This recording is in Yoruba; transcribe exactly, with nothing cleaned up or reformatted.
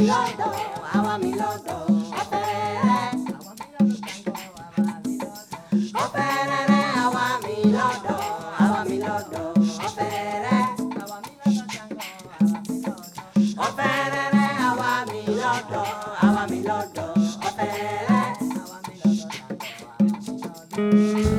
lọ́dọ̀, àwa mi lọ́dọ̀, ọ̀fẹ́rẹ́rẹ́. Ọ̀fẹ́rẹ́rẹ́, àwa mi lọ́dọ̀, àwa mi lọ́dọ̀, ọ̀fẹ́rẹ́. Ọ̀fẹ́rẹ́rẹ́, àwa mi lọ́dọ̀, àwa mi lọ́dọ̀, ọ̀fẹ́rẹ́.